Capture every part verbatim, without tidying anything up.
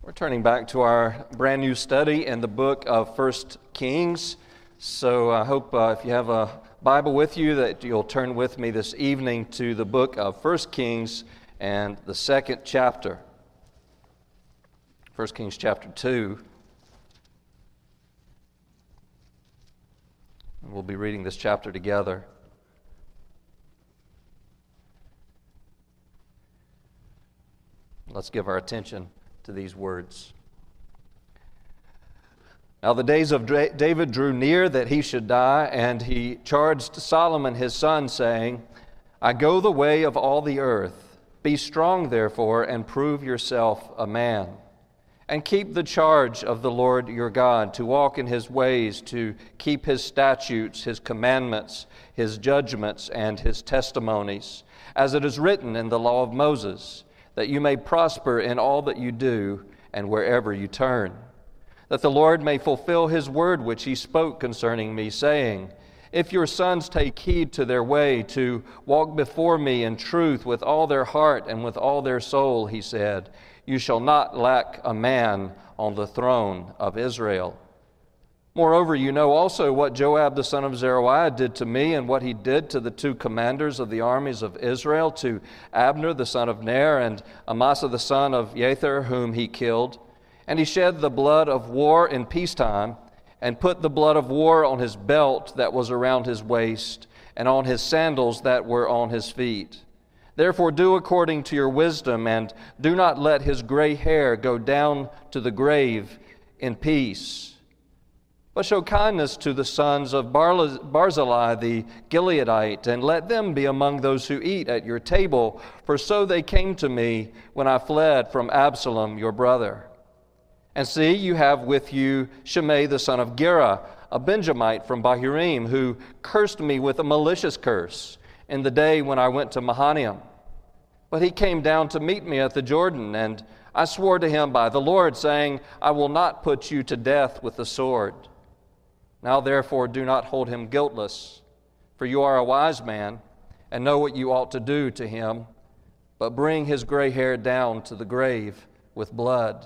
We're turning back to our brand new study in the book of First Kings. So I hope uh, if you have a Bible with you that you'll turn with me this evening to the book of First Kings and the second chapter. First Kings chapter two. And we'll be reading this chapter together. Let's give our attention to these words. Now the days of David drew near that he should die, and he charged Solomon his son, saying, I go the way of all the earth. Be strong, therefore, and prove yourself a man. And keep the charge of the Lord your God, to walk in his ways, to keep his statutes, his commandments, his judgments, and his testimonies, as it is written in the law of Moses, that you may prosper in all that you do and wherever you turn, that the Lord may fulfill his word which he spoke concerning me, saying, If your sons take heed to their way, to walk before me in truth with all their heart and with all their soul, he said, you shall not lack a man on the throne of Israel. Moreover, you know also what Joab the son of Zeruiah did to me, and what he did to the two commanders of the armies of Israel, to Abner the son of Ner, and Amasa the son of Jether, whom he killed. And he shed the blood of war in peacetime, and put the blood of war on his belt that was around his waist, and on his sandals that were on his feet. Therefore do according to your wisdom, and do not let his gray hair go down to the grave in peace. But show kindness to the sons of Barzillai the Gileadite, and let them be among those who eat at your table, for so they came to me when I fled from Absalom your brother. And see, you have with you Shimei the son of Gera, a Benjamite from Bahurim, who cursed me with a malicious curse in the day when I went to Mahanaim. But he came down to meet me at the Jordan, and I swore to him by the Lord, saying, I will not put you to death with the sword. Now therefore do not hold him guiltless, for you are a wise man, and know what you ought to do to him, but bring his gray hair down to the grave with blood.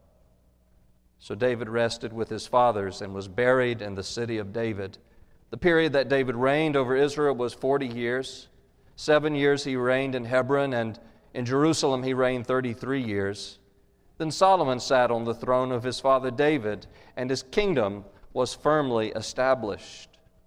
So David rested with his fathers and was buried in the city of David. The period that David reigned over Israel was forty years. Seven years he reigned in Hebron, and in Jerusalem he reigned thirty-three years. Then Solomon sat on the throne of his father David, and his kingdom was firmly established.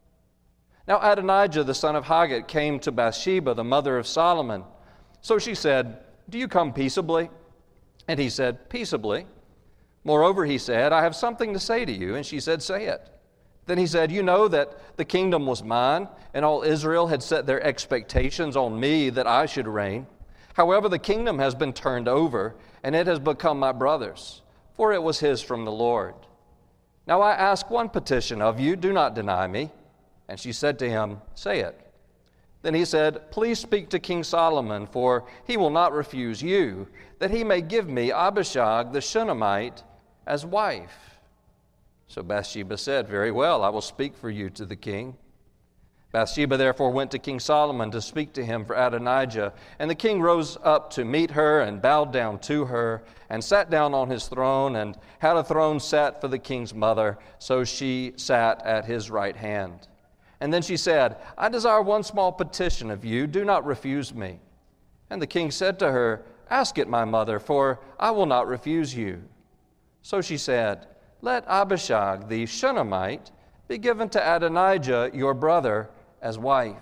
Now Adonijah the son of Haggith came to Bathsheba, the mother of Solomon. So she said, Do you come peaceably? And he said, Peaceably. Moreover, he said, I have something to say to you. And she said, Say it. Then he said, You know that the kingdom was mine, and all Israel had set their expectations on me that I should reign. However, the kingdom has been turned over, and it has become my brother's, for it was his from the Lord. Now I ask one petition of you, do not deny me. And she said to him, Say it. Then he said, Please speak to King Solomon, for he will not refuse you, that he may give me Abishag the Shunammite as wife. So Bathsheba said, Very well, I will speak for you to the king. Bathsheba therefore went to King Solomon to speak to him for Adonijah. And the king rose up to meet her and bowed down to her and sat down on his throne and had a throne set for the king's mother. So she sat at his right hand. And then she said, I desire one small petition of you. Do not refuse me. And the king said to her, Ask it, my mother, for I will not refuse you. So she said, Let Abishag the Shunammite be given to Adonijah your brother as wife.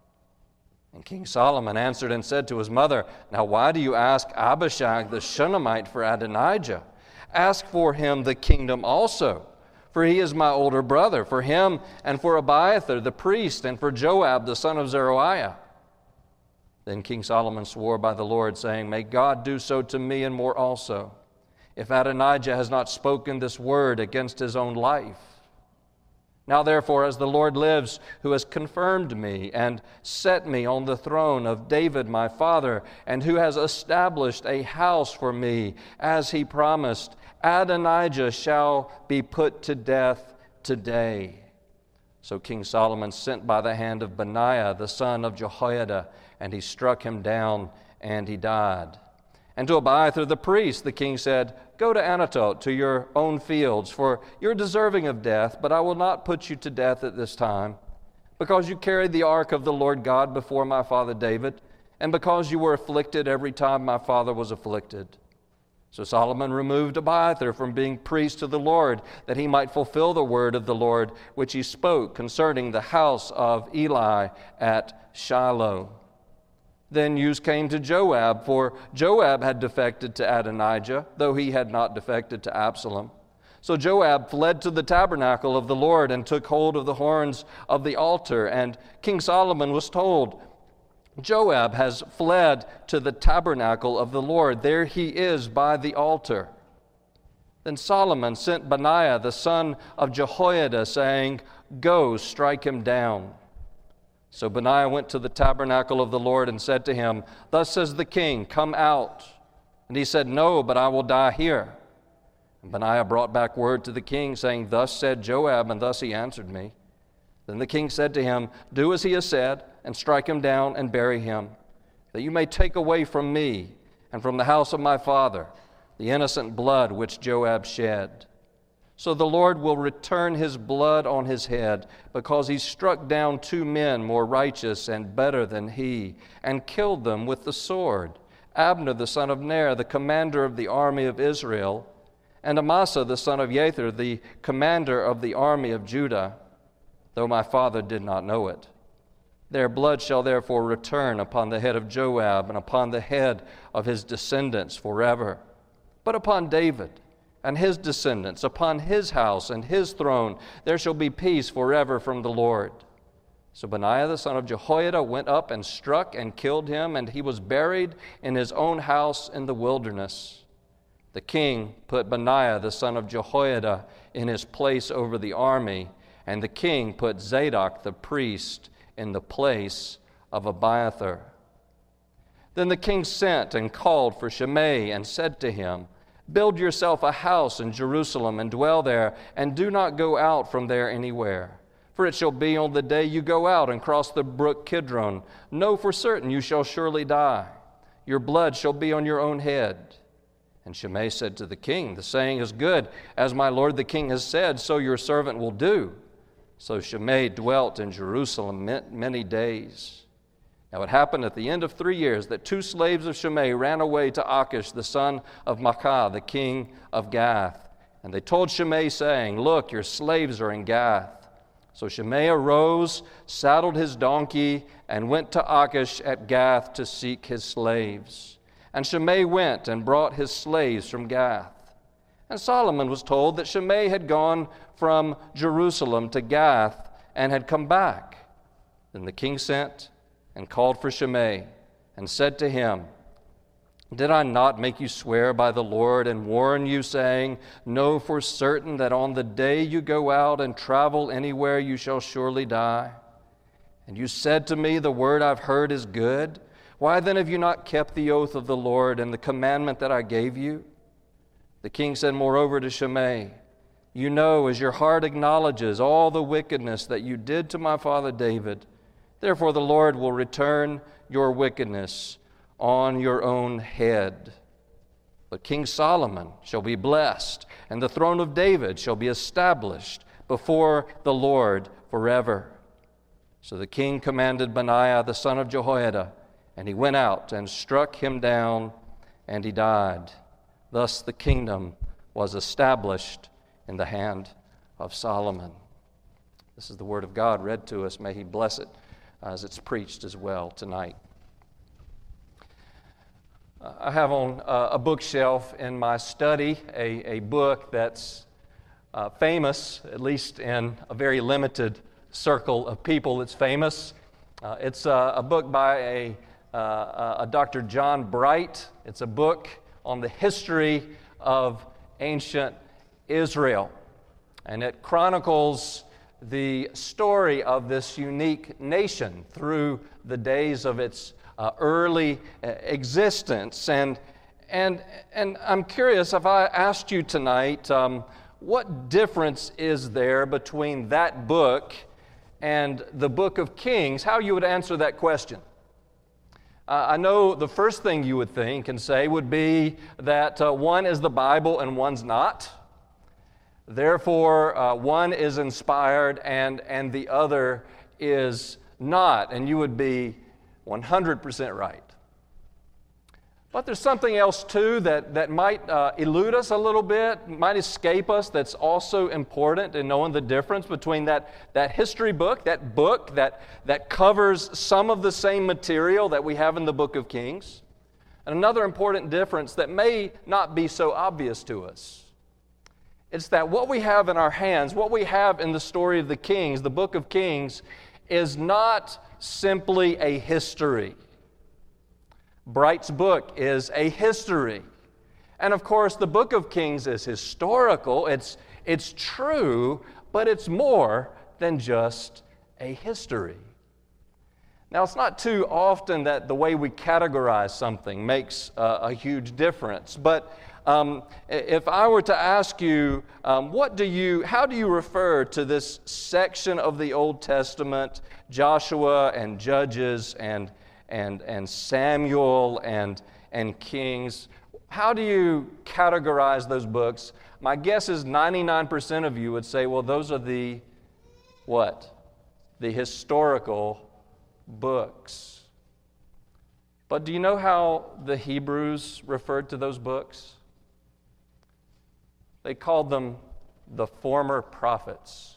And King Solomon answered and said to his mother, Now why do you ask Abishag the Shunammite for Adonijah? Ask for him the kingdom also, for he is my older brother, for him and for Abiathar the priest, and for Joab the son of Zeruiah. Then King Solomon swore by the Lord, saying, May God do so to me and more also, if Adonijah has not spoken this word against his own life. Now therefore, as the Lord lives, who has confirmed me and set me on the throne of David my father, and who has established a house for me, as he promised, Adonijah shall be put to death today. So King Solomon sent by the hand of Benaiah, the son of Jehoiada, and he struck him down, and he died. And to Abiathar the priest, the king said, Go to Anathoth, to your own fields, for you're deserving of death, but I will not put you to death at this time, because you carried the ark of the Lord God before my father David, and because you were afflicted every time my father was afflicted. So Solomon removed Abiathar from being priest to the Lord, that he might fulfill the word of the Lord, which he spoke concerning the house of Eli at Shiloh. Then news came to Joab, for Joab had defected to Adonijah, though he had not defected to Absalom. So Joab fled to the tabernacle of the Lord and took hold of the horns of the altar. And King Solomon was told, Joab has fled to the tabernacle of the Lord. There he is by the altar. Then Solomon sent Benaiah the son of Jehoiada, saying, Go, strike him down. So Benaiah went to the tabernacle of the Lord and said to him, Thus says the king, Come out. And he said, No, but I will die here. And Benaiah brought back word to the king, saying, Thus said Joab, and thus he answered me. Then the king said to him, Do as he has said, and strike him down and bury him, that you may take away from me and from the house of my father the innocent blood which Joab shed. So the Lord will return his blood on his head, because he struck down two men more righteous and better than he, and killed them with the sword, Abner the son of Ner, the commander of the army of Israel, and Amasa the son of Yether, the commander of the army of Judah, though my father did not know it. Their blood shall therefore return upon the head of Joab and upon the head of his descendants forever. But upon David and his descendants, upon his house and his throne, there shall be peace forever from the Lord. So Benaiah the son of Jehoiada went up and struck and killed him, and he was buried in his own house in the wilderness. The king put Benaiah the son of Jehoiada in his place over the army, and the king put Zadok the priest in the place of Abiathar. Then the king sent and called for Shimei and said to him, Build yourself a house in Jerusalem and dwell there, and do not go out from there anywhere. For it shall be on the day you go out and cross the brook Kidron, know for certain you shall surely die. Your blood shall be on your own head. And Shimei said to the king, The saying is good, as my lord the king has said, so your servant will do. So Shimei dwelt in Jerusalem many days. Now it happened at the end of three years that two slaves of Shimei ran away to Achish, the son of Maachah, the king of Gath. And they told Shimei, saying, Look, your slaves are in Gath. So Shimei arose, saddled his donkey, and went to Achish at Gath to seek his slaves. And Shimei went and brought his slaves from Gath. And Solomon was told that Shimei had gone from Jerusalem to Gath and had come back. Then the king sent and called for Shimei and said to him, Did I not make you swear by the Lord and warn you, saying, Know for certain that on the day you go out and travel anywhere you shall surely die? And you said to me, The word I've heard is good. Why then have you not kept the oath of the Lord and the commandment that I gave you? The king said moreover to Shimei, You know, as your heart acknowledges all the wickedness that you did to my father David, therefore the Lord will return your wickedness on your own head. But King Solomon shall be blessed, and the throne of David shall be established before the Lord forever. So the king commanded Benaiah the son of Jehoiada, and he went out and struck him down, and he died. Thus the kingdom was established in the hand of Solomon. This is the word of God read to us. May he bless it as it's preached as well tonight. Uh, I have on uh, a bookshelf in my study a, a book that's uh, famous, at least in a very limited circle of people. It's famous. Uh, it's uh, a book by a, uh, a Doctor John Bright. It's a book on the history of ancient Israel. And it chronicles the story of this unique nation through the days of its uh, early uh, existence. And, and, and I'm curious, if I asked you tonight, um, what difference is there between that book and the book of Kings, how you would answer that question? Uh, I know the first thing you would think and say would be that uh, one is the Bible and one's not. Therefore, uh, one is inspired and, and the other is not. And you would be one hundred percent right. But there's something else too that, that might uh, elude us a little bit, might escape us, that's also important in knowing the difference between that, that history book, that book that, that covers some of the same material that we have in the book of Kings, and another important difference that may not be so obvious to us. It's that what we have in our hands, what we have in the story of the Kings, the book of Kings, is not simply a history. Bright's book is a history. And of course, the book of Kings is historical. It's, it's true, but it's more than just a history. Now, it's not too often that the way we categorize something makes uh, a huge difference. But um, if I were to ask you, um, what do you, how do you refer to this section of the Old Testament, Joshua and Judges and and, and Samuel and, and Kings? How do you categorize those books? My guess is ninety-nine percent of you would say, well, those are the, what? The historical books. But do you know how the Hebrews referred to those books? They called them the former prophets.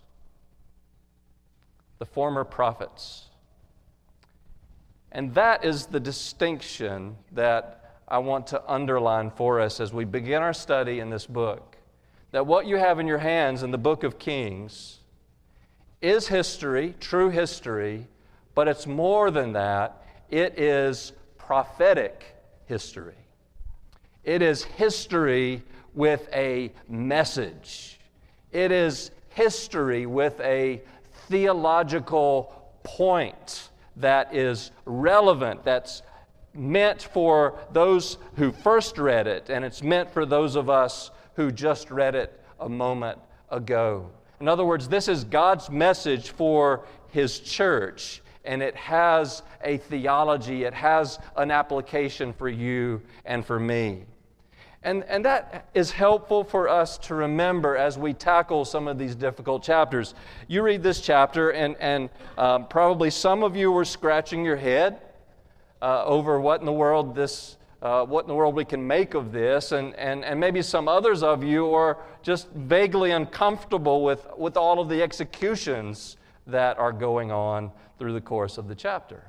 The former prophets. And that is the distinction that I want to underline for us as we begin our study in this book. That what you have in your hands in the book of Kings is history, true history, but it's more than that. It is prophetic history. It is history with a message. It is history with a theological point that is relevant, that's meant for those who first read it, and it's meant for those of us who just read it a moment ago. In other words, this is God's message for His church, and it has a theology, it has an application for you and for me. And, and that is helpful for us to remember as we tackle some of these difficult chapters. You read this chapter, and, and um, probably some of you were scratching your head uh, over what in the world this, uh, what in the world we can make of this, and, and, and maybe some others of you are just vaguely uncomfortable with, with all of the executions that are going on through the course of the chapter.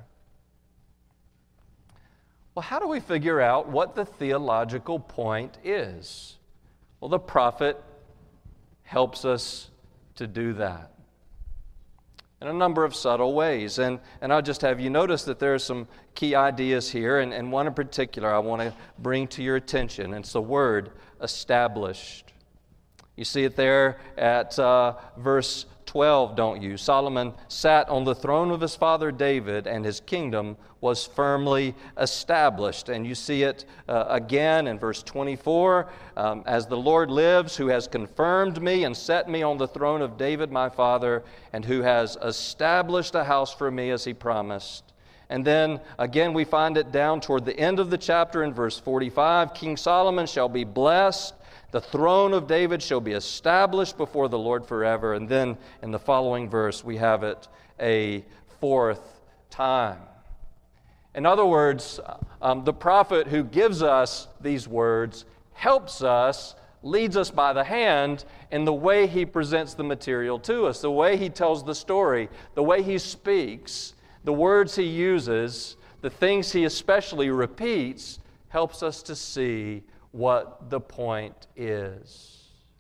Well, how do we figure out what the theological point is? Well, the prophet helps us to do that in a number of subtle ways. And, and I'll just have you notice that there are some key ideas here, and, and one in particular I want to bring to your attention. It's the word established. You see it there at uh, verse twelve, don't you? Solomon sat on the throne of his father David, and his kingdom was firmly established. And you see it uh, again in verse twenty-four. Um, As the Lord lives, who has confirmed me and set me on the throne of David my father, and who has established a house for me as he promised. And then again we find it down toward the end of the chapter in verse forty-five. King Solomon shall be blessed. The throne of David shall be established before the Lord forever. And then in the following verse, we have it a fourth time. In other words, um, the prophet who gives us these words helps us, leads us by the hand in the way he presents the material to us, the way he tells the story, the way he speaks, the words he uses, the things he especially repeats, helps us to see what the point is.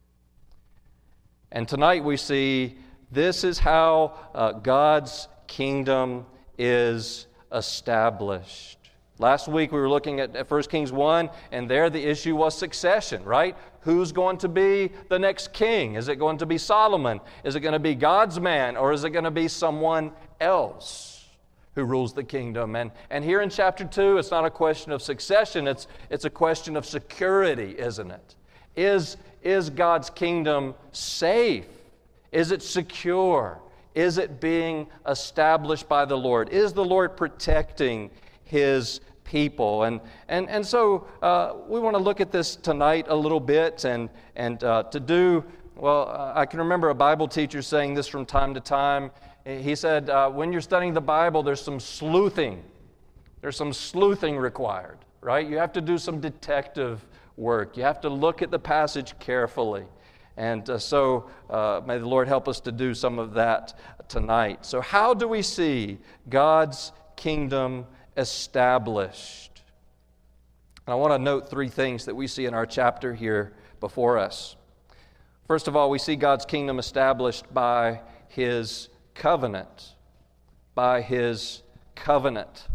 And tonight we see this is how uh, God's kingdom is established. Last week we were looking at First Kings one, and there the issue was succession, right? Who's going to be the next king? Is it going to be Solomon? Is it going to be God's man? Or is it going to be someone else who rules the kingdom? And, and here in chapter two, it's not a question of succession, it's, it's a question of security, isn't it? Is, is God's kingdom safe? Is it secure? Is it being established by the Lord? Is the Lord protecting his people. And and and so uh, we want to look at this tonight a little bit, and and uh, to do well. Uh, I can remember a Bible teacher saying this from time to time. He said, uh, when you're studying the Bible, there's some sleuthing. There's some sleuthing required, right? You have to do some detective work. You have to look at the passage carefully. And uh, so uh, may the Lord help us to do some of that tonight. So how do we see God's kingdom established? And I want to note three things that we see in our chapter here before us. First of all, we see God's kingdom established by His covenant. By His covenant.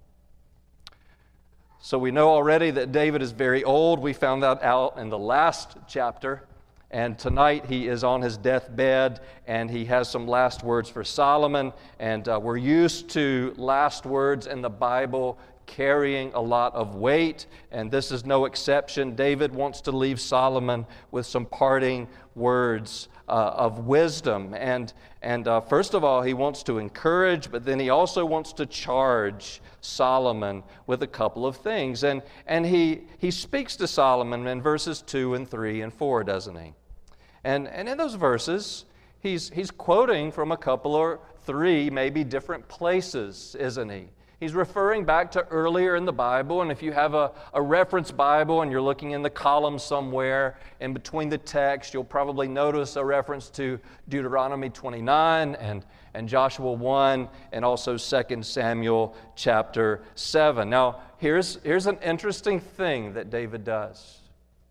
So we know already that David is very old. We found that out in the last chapter. And tonight he is on his deathbed, and he has some last words for Solomon. And uh, we're used to last words in the Bible carrying a lot of weight, and this is no exception. David wants to leave Solomon with some parting words uh, of wisdom. And, and uh, first of all, he wants to encourage, but then he also wants to charge Solomon with a couple of things. And, and he, he speaks to Solomon in verses two and three and four, doesn't he? And, and in those verses, he's, he's quoting from a couple or three, maybe different places, isn't he? He's referring back to earlier in the Bible, and if you have a, a reference Bible and you're looking in the column somewhere in between the text, you'll probably notice a reference to Deuteronomy twenty-nine and, and Joshua one, and also Second Samuel chapter seven. Now, here's, here's an interesting thing that David does.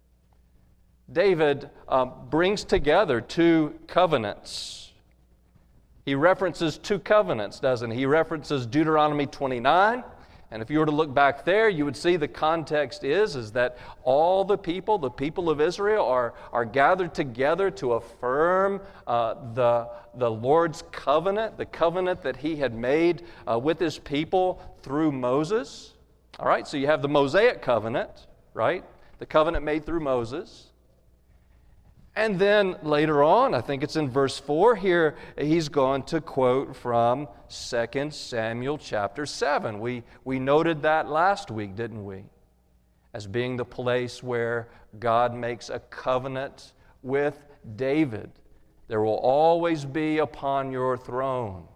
David um, brings together two covenants. He references two covenants, doesn't he? He references Deuteronomy twenty-nine, and if you were to look back there, you would see the context is, is that all the people, the people of Israel, are, are gathered together to affirm uh, the, the Lord's covenant, the covenant that He had made uh, with His people through Moses. All right, so you have the Mosaic covenant, right? The covenant made through Moses. And then later on, I think it's in verse four here, he's going to quote from Second Samuel chapter seven. We, we noted that last week, didn't we? As being the place where God makes a covenant with David. There will always be upon your throne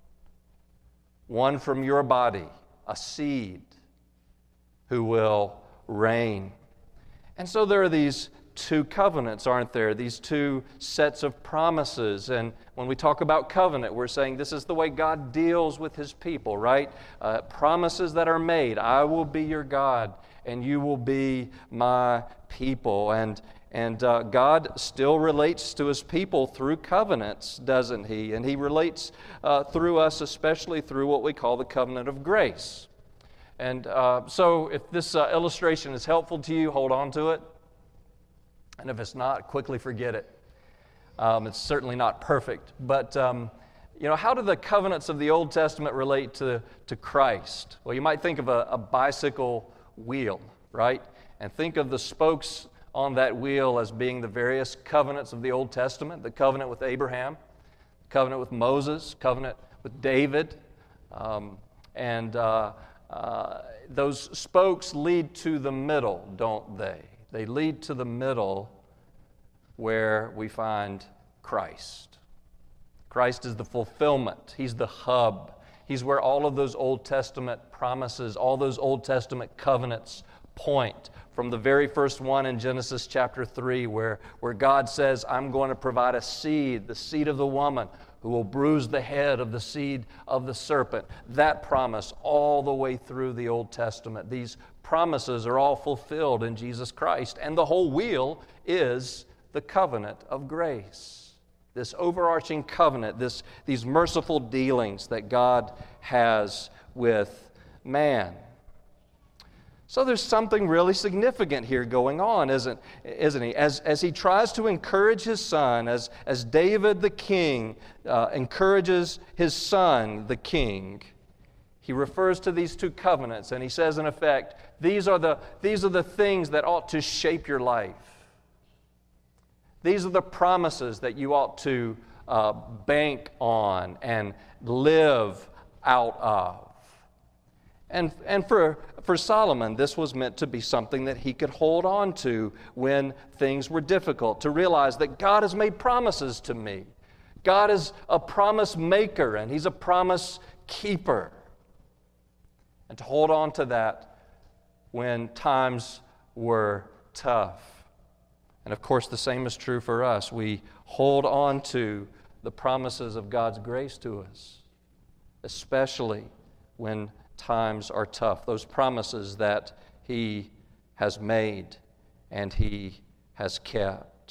one from your body, a seed, who will reign. And so there are these two covenants, aren't there? These two sets of promises. And when we talk about covenant, we're saying this is the way God deals with His people, right? Uh, promises that are made. I will be your God, and you will be my people. And and uh, God still relates to His people through covenants, doesn't He? And He relates uh, through us, especially through what we call the covenant of grace. And uh, so if this uh, illustration is helpful to you, hold on to it. And if it's not, quickly forget it. Um, it's certainly not perfect. But, um, you know, how do the covenants of the Old Testament relate to, to Christ? Well, you might think of a, a bicycle wheel, right? And think of the spokes on that wheel as being the various covenants of the Old Testament. The covenant with Abraham, the covenant with Moses, covenant with David. Um, and uh, uh, those spokes lead to the middle, don't they? They lead to the middle where we find Christ. Christ is the fulfillment. He's the hub. He's where all of those Old Testament promises, all those Old Testament covenants point. From the very first one in Genesis chapter three, where, where God says, I'm going to provide a seed, the seed of the woman, who will bruise the head of the seed of the serpent. That promise all the way through the Old Testament. These promises are all fulfilled in Jesus Christ. And the whole wheel is the covenant of grace. This overarching covenant, this, these merciful dealings that God has with man. So there's something really significant here going on, isn't, isn't he? As, as he tries to encourage his son, as, as David the king uh, encourages his son, the king, he refers to these two covenants, and he says, in effect, these are the, these are the things that ought to shape your life. These are the promises that you ought to uh, bank on and live out of. And, and for, for Solomon, this was meant to be something that he could hold on to when things were difficult, to realize that God has made promises to me. God is a promise maker, and He's a promise keeper. And to hold on to that when times were tough. And of course, the same is true for us. We hold on to the promises of God's grace to us, especially when times are tough. Those promises that He has made and He has kept.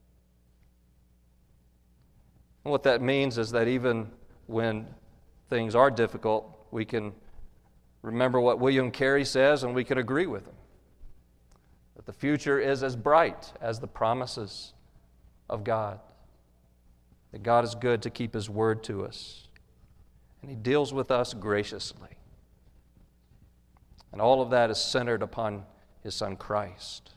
And what that means is that even when things are difficult, we can remember what William Carey says, and we can agree with him. That the future is as bright as the promises of God. That God is good to keep His word to us. And He deals with us graciously. And all of that is centered upon His Son Christ.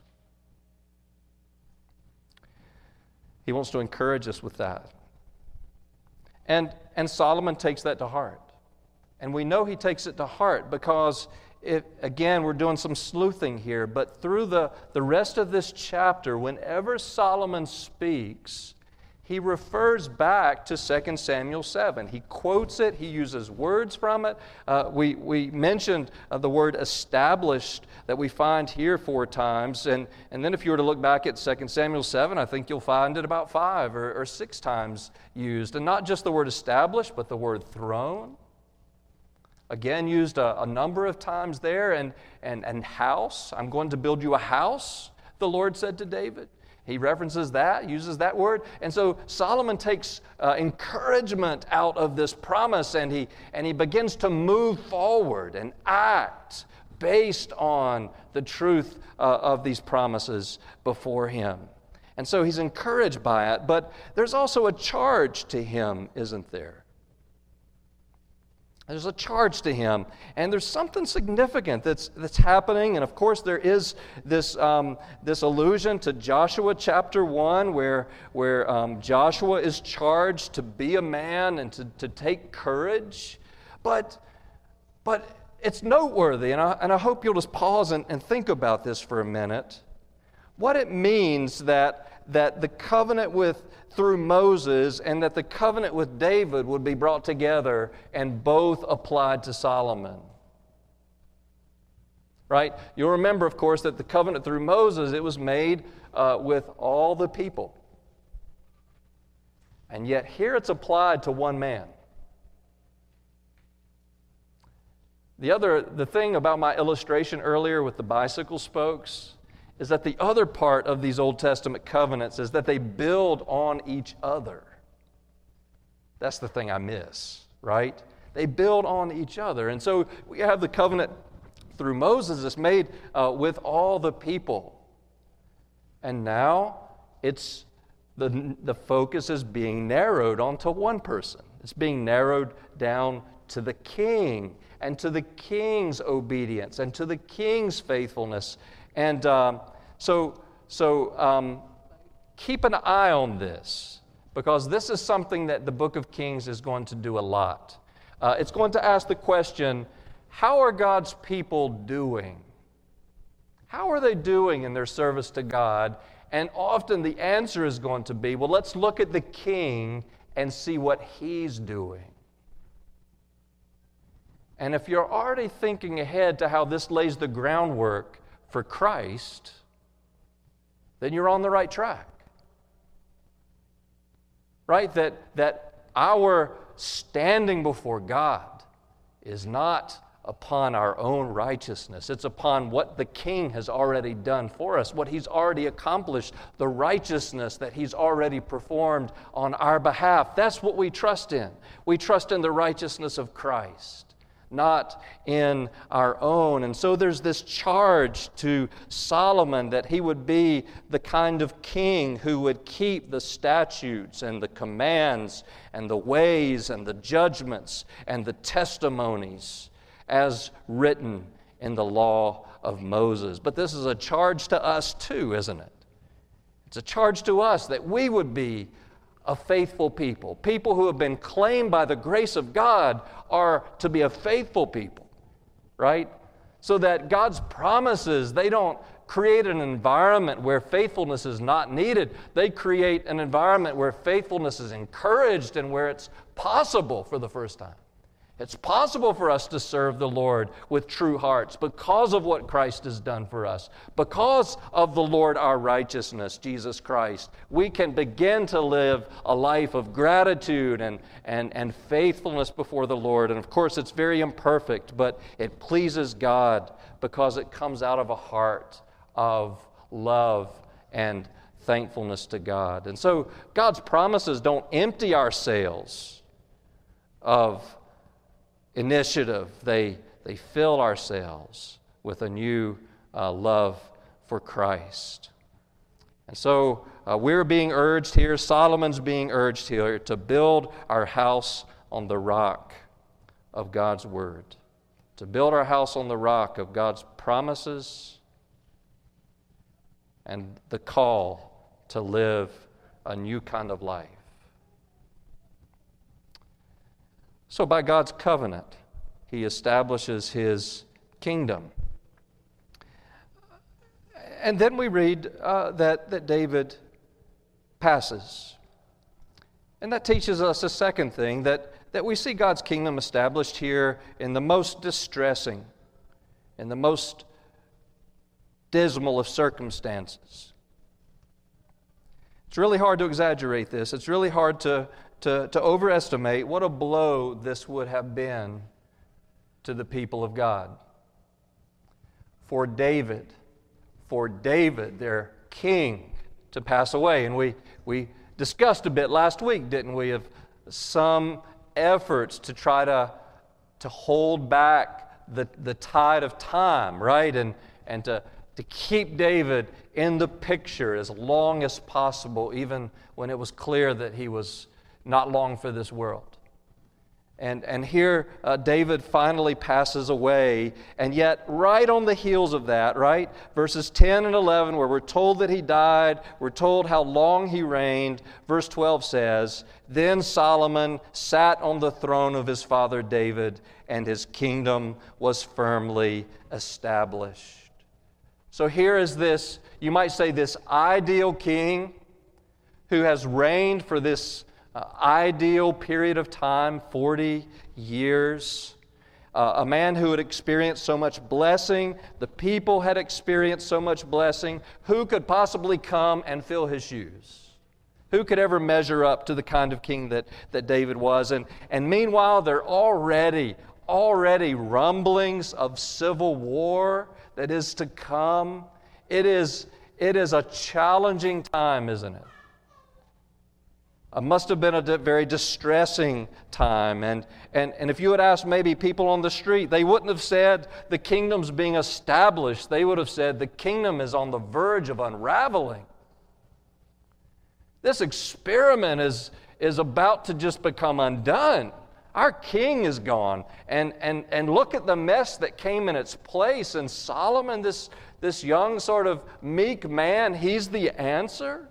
He wants to encourage us with that. And, and Solomon takes that to heart. And we know he takes it to heart because, it, again, we're doing some sleuthing here, but through the, the rest of this chapter, whenever Solomon speaks, he refers back to Second Samuel seven. He quotes it. He uses words from it. Uh, we, we mentioned uh, the word established that we find here four times. And, and then if you were to look back at Second Samuel seven, I think you'll find it about five or, or six times used. And not just the word established, but the word throne. Again, used a, a number of times there. And, and, and house. I'm going to build you a house, the Lord said to David. He references that, uses that word. And so Solomon takes uh, encouragement out of this promise, and he, and he begins to move forward and act based on the truth uh, of these promises before him. And so he's encouraged by it, but there's also a charge to him, isn't there? There's a charge to him, and there's something significant that's that's happening. And of course, there is this um, this allusion to Joshua chapter one, where where um, Joshua is charged to be a man and to, to take courage. But but it's noteworthy, and I, and I hope you'll just pause and, and think about this for a minute. What it means that that the covenant with through Moses and that the covenant with David would be brought together and both applied to Solomon. Right? You'll remember, of course, that the covenant through Moses, it was made uh, with all the people. And yet here it's applied to one man. The other, the thing about my illustration earlier with the bicycle spokes is that the other part of these Old Testament covenants is that they build on each other. That's the thing I miss, right? They build on each other. And so we have the covenant through Moses that's made uh, with all the people. And now it's the, the focus is being narrowed onto one person. It's being narrowed down to the king and to the king's obedience and to the king's faithfulness. And um, so, so um, keep an eye on this, because this is something that the book of Kings is going to do a lot. Uh, it's going to ask the question, how are God's people doing? How are they doing in their service to God? And often the answer is going to be, well, let's look at the king and see what he's doing. And if you're already thinking ahead to how this lays the groundwork for Christ, then you're on the right track. Right? That, that our standing before God is not upon our own righteousness. It's upon what the King has already done for us, what He's already accomplished, the righteousness that He's already performed on our behalf. That's what we trust in. We trust in the righteousness of Christ, not in our own. And so there's this charge to Solomon that he would be the kind of king who would keep the statutes and the commands and the ways and the judgments and the testimonies as written in the law of Moses. But this is a charge to us too, isn't it? It's a charge to us that we would be a faithful people. People who have been claimed by the grace of God are to be a faithful people, right? So that God's promises, they don't create an environment where faithfulness is not needed. They create an environment where faithfulness is encouraged and where it's possible for the first time. It's possible for us to serve the Lord with true hearts because of what Christ has done for us. Because of the Lord our righteousness, Jesus Christ, we can begin to live a life of gratitude and, and, and faithfulness before the Lord. And of course, it's very imperfect, but it pleases God because it comes out of a heart of love and thankfulness to God. And so God's promises don't empty our sails of initiative. They, they fill our sails with a new uh, love for Christ. And so uh, we're being urged here, Solomon's being urged here, to build our house on the rock of God's Word. To build our house on the rock of God's promises and the call to live a new kind of life. So by God's covenant, He establishes His kingdom. And then we read uh, that, that David passes. And that teaches us a second thing, that, that we see God's kingdom established here in the most distressing, in the most dismal of circumstances. It's really hard to exaggerate this. It's really hard to To, to overestimate what a blow this would have been to the people of God. For David, for David, their king, to pass away. And we, we discussed a bit last week, didn't we, of some efforts to try to, to hold back the, the tide of time, right? And, and to, to keep David in the picture as long as possible, even when it was clear that he was not long for this world. And, and here uh, David finally passes away, and yet right on the heels of that, right, verses ten and eleven, where we're told that he died, we're told how long he reigned. Verse twelve says, "Then Solomon sat on the throne of his father David, and his kingdom was firmly established." So here is this, you might say, this ideal king who has reigned for this Uh, ideal period of time, forty years. Uh, a man who had experienced so much blessing. The people had experienced so much blessing. Who could possibly come and fill his shoes? Who could ever measure up to the kind of king that, that David was? And, and meanwhile, there are already, already rumblings of civil war that is to come. It is, it is a challenging time, isn't it? It must have been a di- very distressing time. And, and, and if you had asked maybe people on the street, they wouldn't have said the kingdom's being established. They would have said the kingdom is on the verge of unraveling. This experiment is, is about to just become undone. Our king is gone. And, and, and look at the mess that came in its place. And Solomon, this, this young sort of meek man, he's the answer.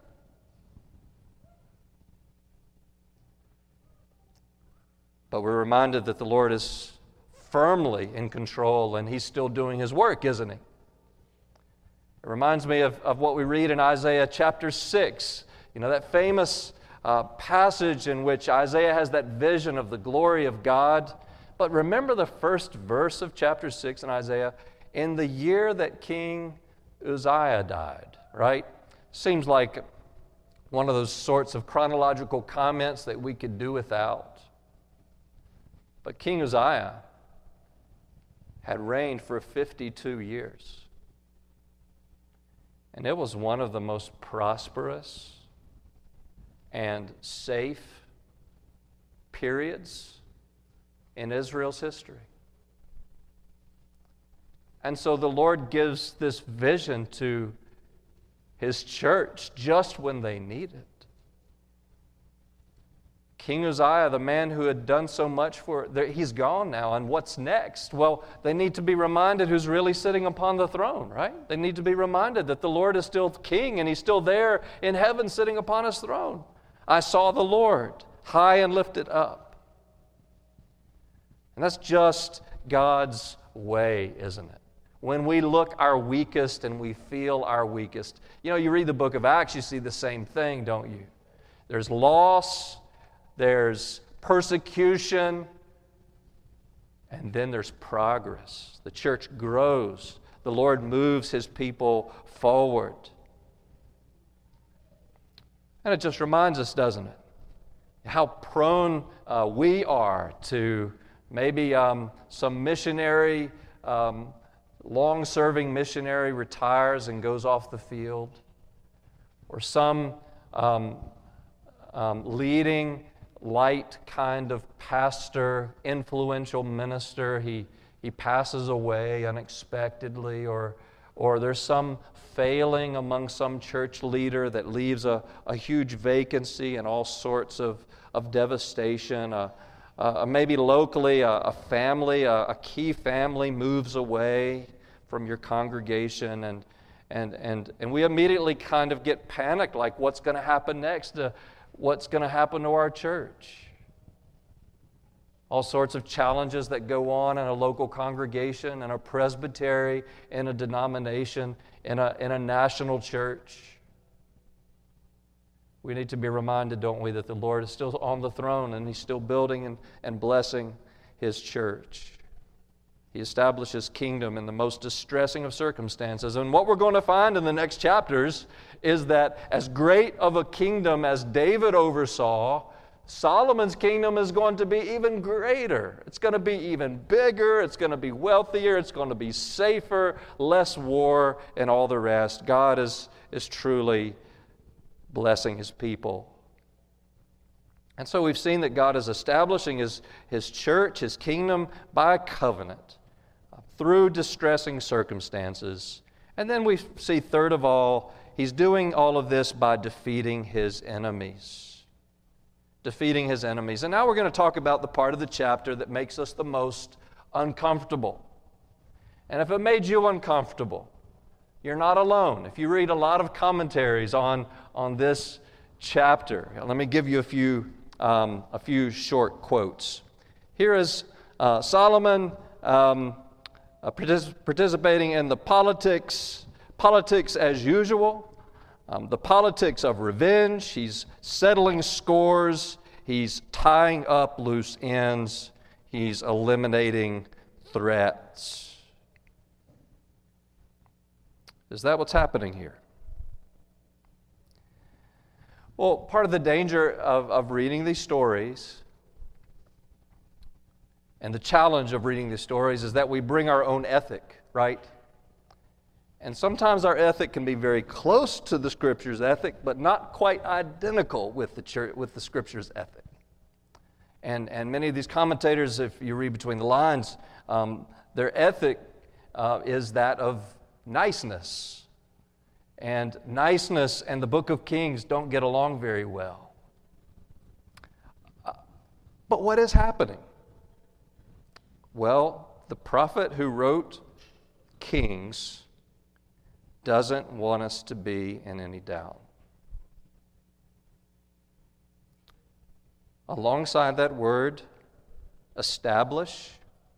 But we're reminded that the Lord is firmly in control and He's still doing His work, isn't He? It reminds me of, of what we read in Isaiah chapter six. You know, that famous uh, passage in which Isaiah has that vision of the glory of God. But remember the first verse of chapter six in Isaiah? In the year that King Uzziah died, right? Seems like one of those sorts of chronological comments that we could do without. But King Uzziah had reigned for fifty-two years. And it was one of the most prosperous and safe periods in Israel's history. And so the Lord gives this vision to His church just when they need it. King Uzziah, the man who had done so much for it, he's gone now, and what's next? Well, they need to be reminded who's really sitting upon the throne, right? They need to be reminded that the Lord is still king, and He's still there in heaven sitting upon His throne. I saw the Lord high and lifted up. And that's just God's way, isn't it? When we look our weakest and we feel our weakest. You know, you read the book of Acts, you see the same thing, don't you? There's loss, there's persecution, and then there's progress. The church grows. The Lord moves His people forward. And it just reminds us, doesn't it, how prone uh, we are to maybe um, some missionary, um, long-serving missionary retires and goes off the field, or some um, um, leading, light kind of pastor, influential minister, he, he passes away unexpectedly, or, or there's some failing among some church leader that leaves a, a huge vacancy and all sorts of, of devastation. Uh, uh, maybe locally a, a family, a, a key family moves away from your congregation, and, and, and, and we immediately kind of get panicked, like what's going to happen next? Uh, what's going to happen to our church? All sorts of challenges that go on in a local congregation, in a presbytery, in a denomination, in a, in a national church. We need to be reminded, don't we, that the Lord is still on the throne and He's still building and, and blessing His church. He established His kingdom in the most distressing of circumstances. And what we're going to find in the next chapters is that as great of a kingdom as David oversaw, Solomon's kingdom is going to be even greater. It's going to be even bigger. It's going to be wealthier. It's going to be safer, less war, and all the rest. God is, is truly blessing His people. And so we've seen that God is establishing His, His church, His kingdom, by covenant uh, through distressing circumstances. And then we see, third of all, He's doing all of this by defeating His enemies. Defeating His enemies. And now we're going to talk about the part of the chapter that makes us the most uncomfortable. And if it made you uncomfortable, you're not alone. If you read a lot of commentaries on, on this chapter, let me give you a few, um, a few short quotes. Here is uh, Solomon um, uh, partic- participating in the politics, politics as usual. Um, the politics of revenge. He's settling scores. He's tying up loose ends. He's eliminating threats. Is that what's happening here? Well, part of the danger of, of reading these stories and the challenge of reading these stories is that we bring our own ethic, right? And sometimes our ethic can be very close to the Scripture's ethic, but not quite identical with the church, with the Scripture's ethic. And, and many of these commentators, if you read between the lines, um, their ethic uh, is that of niceness. And niceness and the Book of Kings don't get along very well. Uh, but what is happening? Well, the prophet who wrote Kings doesn't want us to be in any doubt. Alongside that word, establish,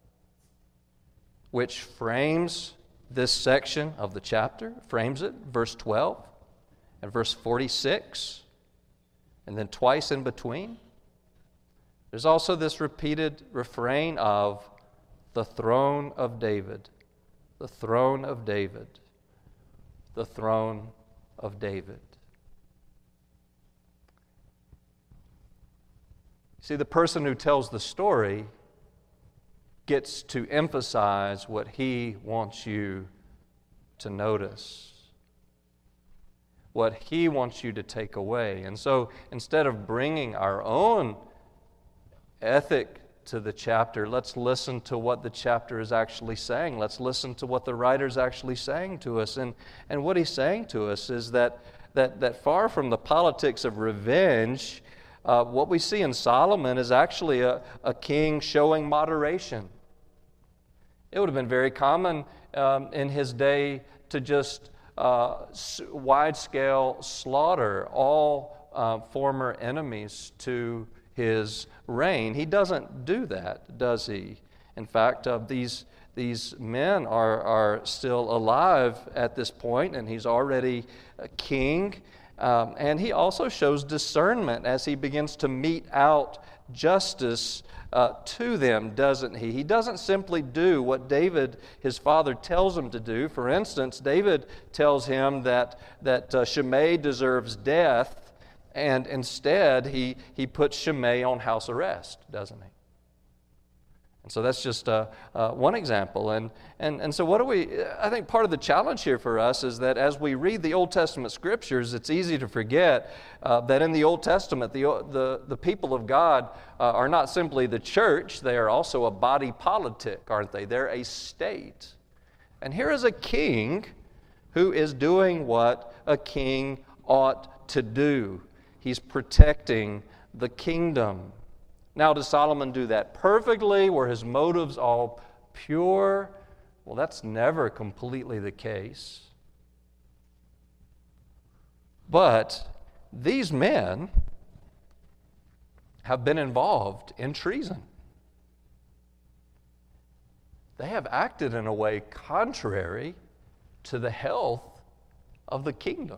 which frames this section of the chapter, frames it, verse twelve and verse forty-six, and then twice in between. There's also this repeated refrain of the throne of David, the throne of David. The throne of David. See, the person who tells the story gets to emphasize what he wants you to notice, what he wants you to take away. And so instead of bringing our own ethic to the chapter, let's listen to what the chapter is actually saying. Let's listen to what the writer's actually saying to us. And, and what he's saying to us is that, that, that far from the politics of revenge, uh, what we see in Solomon is actually a, a king showing moderation. It would have been very common um, in his day to just uh, wide-scale slaughter all uh, former enemies to his reign. He doesn't do that, does he? In fact, uh, these these men are, are still alive at this point, and he's already a king. Um, and he also shows discernment as he begins to mete out justice uh, to them, doesn't he? He doesn't simply do what David, his father, tells him to do. For instance, David tells him that, that uh, Shimei deserves death, and instead he, he puts Shimei on house arrest, doesn't he? And so that's just uh, uh, one example. And, and, and so what do we, I think part of the challenge here for us is that as we read the Old Testament scriptures, it's easy to forget uh, that in the Old Testament, the, the, the people of God uh, are not simply the church, they are also a body politic, aren't they? They're a state. And here is a king who is doing what a king ought to do. He's protecting the kingdom. Now, does Solomon do that perfectly? Were his motives all pure? Well, that's never completely the case. But these men have been involved in treason. They have acted in a way contrary to the health of the kingdom.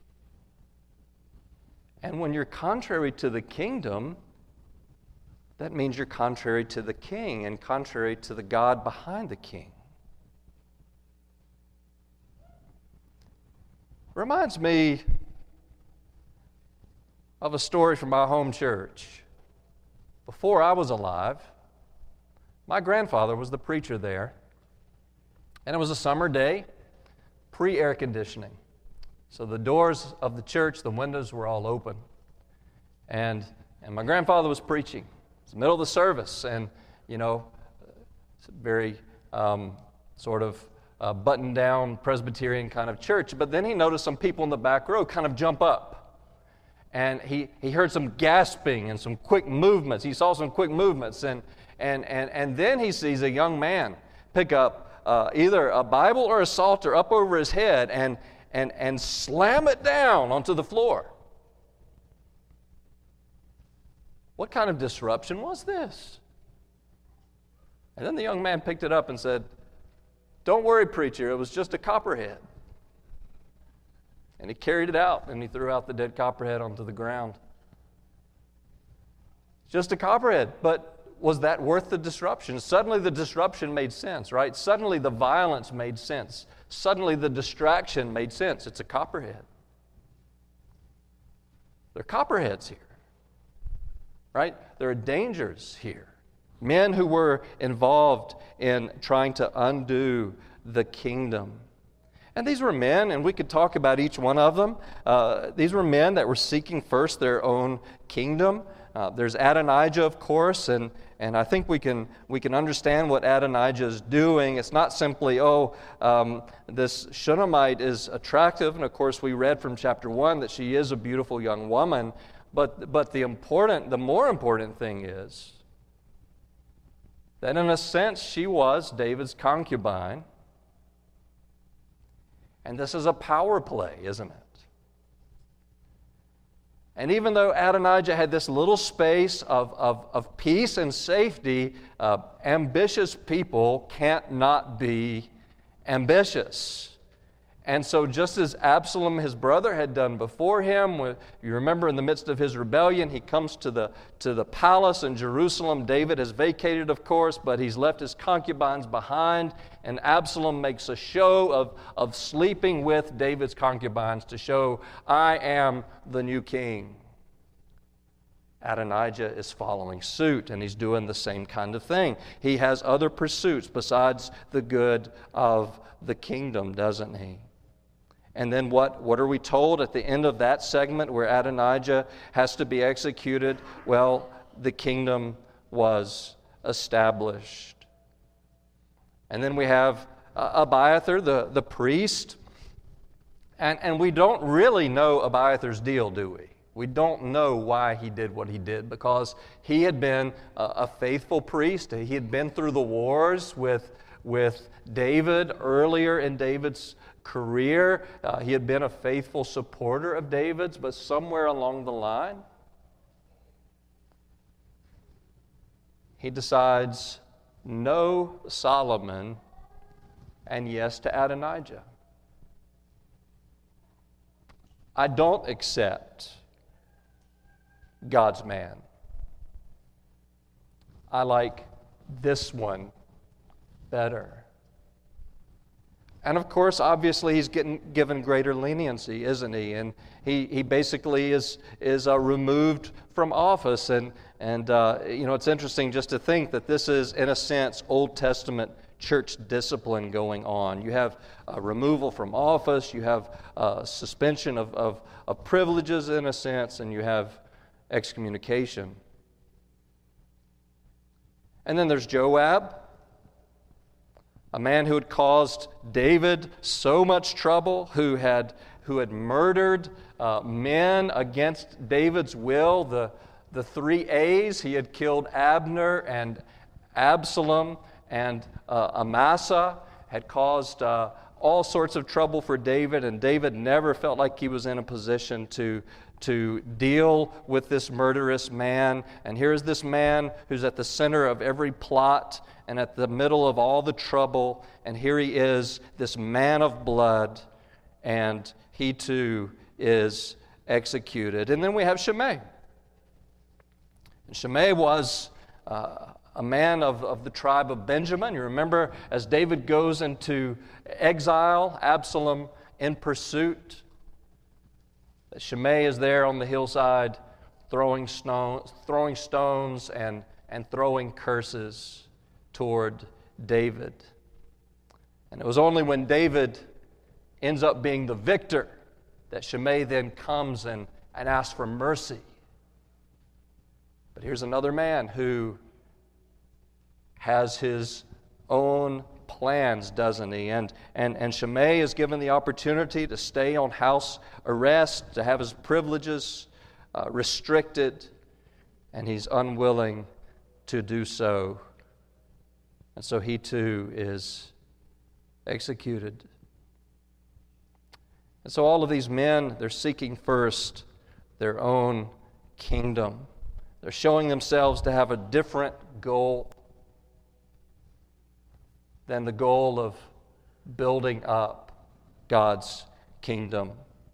And when you're contrary to the kingdom, that means you're contrary to the king and contrary to the God behind the king. Reminds me of a story from my home church. Before I was alive, my grandfather was the preacher there, and it was a summer day, pre-air conditioning. So the doors of the church, the windows were all open, and, and my grandfather was preaching. It's the middle of the service, and, you know, it's a very um, sort of uh, buttoned-down Presbyterian kind of church. But then he noticed some people in the back row kind of jump up. And he, he heard some gasping and some quick movements. He saw some quick movements. And, and, and, and then he sees a young man pick up uh, either a Bible or a Psalter up over his head and, and, and slam it down onto the floor. What kind of disruption was this? And then the young man picked it up and said, "Don't worry, preacher, it was just a copperhead." And he carried it out and he threw out the dead copperhead onto the ground. Just a copperhead, but was that worth the disruption? Suddenly the disruption made sense, right? Suddenly the violence made sense. Suddenly the distraction made sense. It's a copperhead. There are copperheads here. Right? There are dangers here. Men who were involved in trying to undo the kingdom. And these were men, and we could talk about each one of them. Uh, these were men that were seeking first their own kingdom. Uh, there's Adonijah, of course, and, and I think we can we can understand what Adonijah is doing. It's not simply, oh, um, this Shunammite is attractive, and of course we read from chapter one that she is a beautiful young woman. But, but the important, the more important thing is that in a sense she was David's concubine. And this is a power play, isn't it? And even though Adonijah had this little space of, of, of peace and safety, uh, ambitious people can't not be ambitious. And so just as Absalom, his brother, had done before him, you remember in the midst of his rebellion, he comes to the, to the palace in Jerusalem. David has vacated, of course, but he's left his concubines behind. And Absalom makes a show of, of sleeping with David's concubines to show, I am the new king. Adonijah is following suit, and he's doing the same kind of thing. He has other pursuits besides the good of the kingdom, doesn't he? And then what, what are we told at the end of that segment where Adonijah has to be executed? Well, the kingdom was established. And then we have uh, Abiathar, the, the priest. And, and we don't really know Abiathar's deal, do we? We don't know why he did what he did, because he had been a, a faithful priest. He had been through the wars with, with David earlier in David's career. Uh, he had been a faithful supporter of David's, but somewhere along the line, he decides no Solomon, and yes to Adonijah. I don't accept God's man. I like this one better. And of course, obviously, he's getting given greater leniency, isn't he? And he, he basically is is uh, removed from office. And and uh, you know, it's interesting just to think that this is, in a sense, Old Testament church discipline going on. You have uh, removal from office, you have uh, suspension of, of of privileges, in a sense, and you have excommunication. And then there's Joab, a man who had caused David so much trouble, who had who had murdered uh, men against David's will. The, the three A's, he had killed Abner and Absalom and uh, Amasa, had caused uh, all sorts of trouble for David, and David never felt like he was in a position to to deal with this murderous man. And here's this man who's at the center of every plot and at the middle of all the trouble, and here he is, this man of blood, and he too is executed. And then we have Shimei. And Shimei was uh, a man of, of the tribe of Benjamin. You remember, as David goes into exile, Absalom in pursuit, Shimei is there on the hillside throwing stones, throwing stones and, and throwing curses toward David. And it was only when David ends up being the victor that Shimei then comes and, and asks for mercy. But here's another man who has his own plans, doesn't he? And, and, and Shimei is given the opportunity to stay on house arrest, to have his privileges uh, restricted, and he's unwilling to do so. And so he too is executed. And so all of these men, they're seeking first their own kingdom. They're showing themselves to have a different goal than the goal of building up God's kingdom.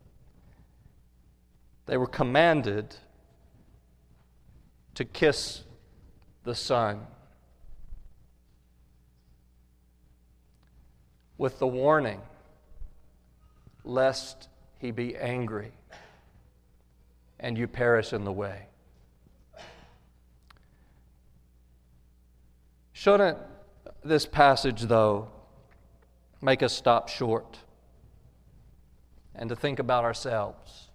They were commanded to kiss the Son, with the warning, lest he be angry and you perish in the way. Shouldn't this passage, though, make us stop short and to think about ourselves?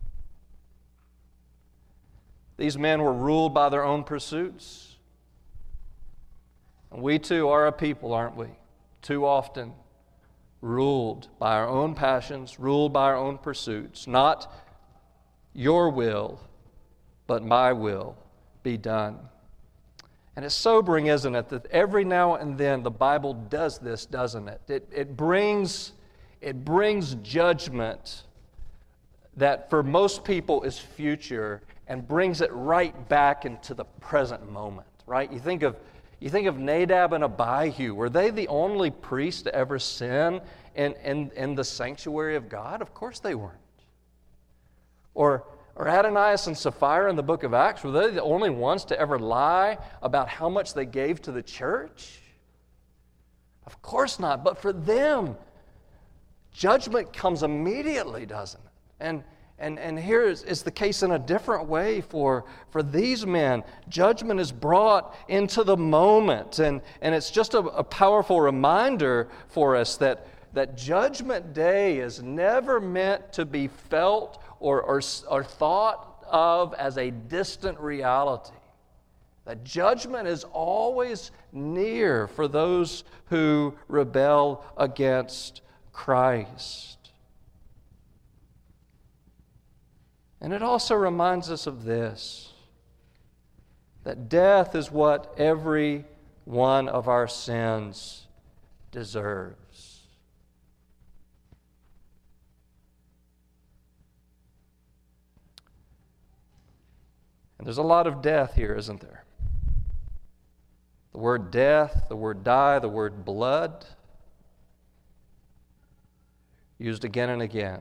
These men were ruled by their own pursuits. And we too are a people, aren't we? Too often ruled by our own passions, ruled by our own pursuits. Not your will, but my will be done. And it's sobering, isn't it, that every now and then the Bible does this, doesn't it? It, it brings, it brings judgment that for most people is future and brings it right back into the present moment, right? You think of you think of Nadab and Abihu. Were they the only priests to ever sin in, in, in the sanctuary of God? Of course they weren't. Or Or Ananias and Sapphira in the book of Acts, were they the only ones to ever lie about how much they gave to the church? Of course not. But for them, judgment comes immediately, doesn't it? And and and here is, is the case in a different way for, for these men. Judgment is brought into the moment. And, and it's just a, a powerful reminder for us that, that Judgment Day is never meant to be felt Or, or, or thought of as a distant reality. That judgment is always near for those who rebel against Christ. And it also reminds us of this, that death is what every one of our sins deserves. And there's a lot of death here, isn't there? The word death, the word die, the word blood, used again and again.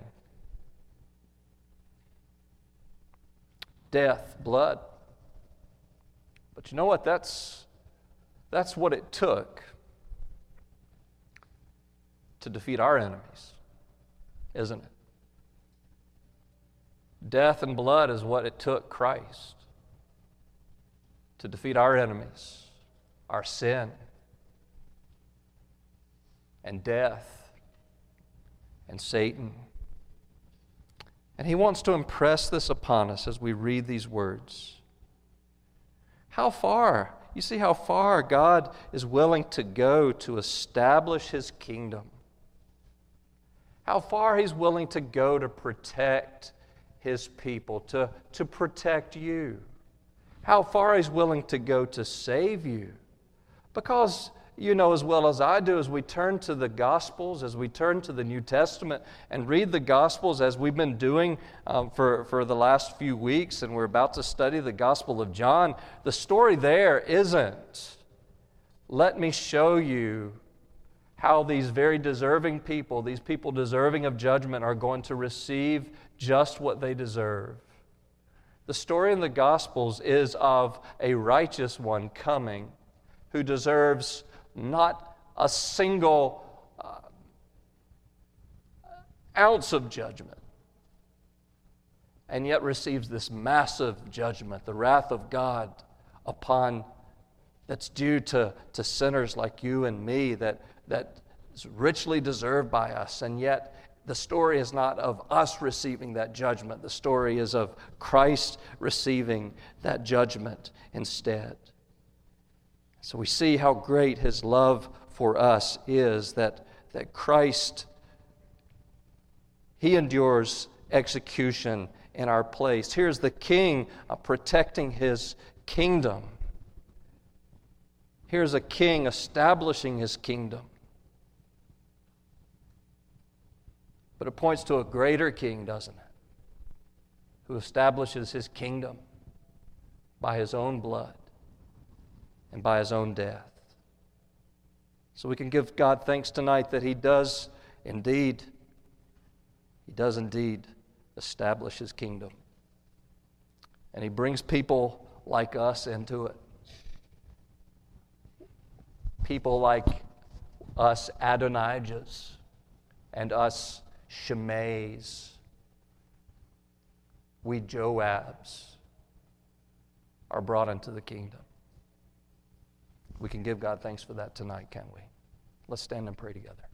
Death, blood. But you know what? That's, that's what it took to defeat our enemies, isn't it? Death and blood is what it took Christ to defeat our enemies, our sin, and death, and Satan. And he wants to impress this upon us as we read these words. How far, you see how far God is willing to go to establish His kingdom. How far He's willing to go to protect His people, to, to protect you. How far He's willing to go to save you. Because you know as well as I do, as we turn to the Gospels, as we turn to the New Testament and read the Gospels as we've been doing um, for, for the last few weeks, and we're about to study the Gospel of John, the story there isn't, let me show you how these very deserving people, these people deserving of judgment, are going to receive just what they deserve. The story in the Gospels is of a righteous one coming who deserves not a single uh, ounce of judgment, and yet receives this massive judgment, the wrath of God upon that's due to, to sinners like you and me, that, that is richly deserved by us. And yet the story is not of us receiving that judgment. The story is of Christ receiving that judgment instead. So we see how great His love for us is, that, that Christ, He endures execution in our place. Here's the King uh, protecting His kingdom. Here's a king establishing His kingdom. But it points to a greater king, doesn't it? Who establishes His kingdom by His own blood and by His own death. So we can give God thanks tonight that He does indeed, He does indeed establish His kingdom. And He brings people like us into it. People like us Adonijahs and us Shimei's, we Joabs, are brought into the kingdom. We can give God thanks for that tonight, can't we? Let's stand and pray together.